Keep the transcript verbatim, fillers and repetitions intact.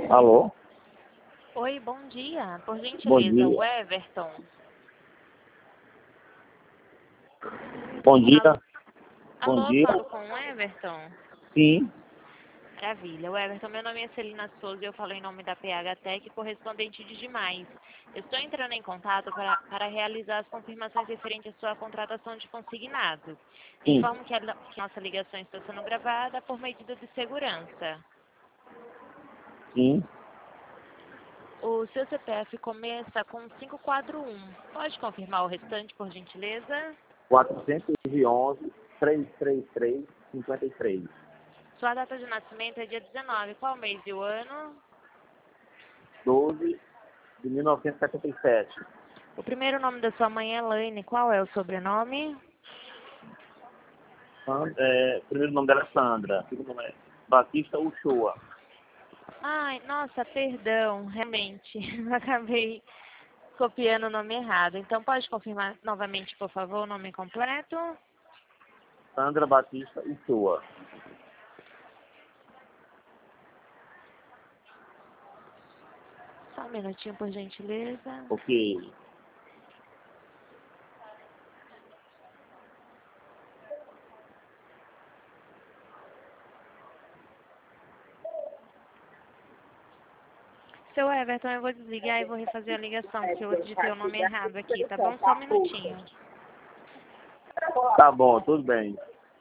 Alô? Oi, bom dia. Por Bom gentileza, dia. o Everton. Bom dia. Alô, Bom alô, dia. falo com o Everton. Sim. Maravilha. O Everton, meu nome é Celina Souza e eu falo em nome da P H Tech, correspondente de Demais. Eu estou entrando em contato para, para realizar as confirmações referentes à sua contratação de consignado. Sim. Informo que a, que a nossa ligação está sendo gravada por medida de segurança. Sim. O seu C P F começa com cinco quatro um. Pode confirmar o restante, por gentileza? quatrocentos e onze, trezentos e trinta e três, cinquenta e três. Sua data de nascimento é dia dezenove. Qual mês e o ano? doze de mil novecentos e setenta e sete. O primeiro nome da sua mãe é Elaine. Qual é o sobrenome? San- É, o primeiro nome dela é Sandra. O segundo nome é Batista Uchoa. Ai, nossa, perdão. Realmente, acabei copiando o nome errado. Então, pode confirmar novamente, por favor, o nome completo? Sandra Batista Uchoa. Só um minutinho, por gentileza. Ok. Seu Everton, eu vou desligar e vou refazer a ligação, porque eu digitei o nome errado aqui, tá bom? Só um minutinho. Tá bom, tudo bem.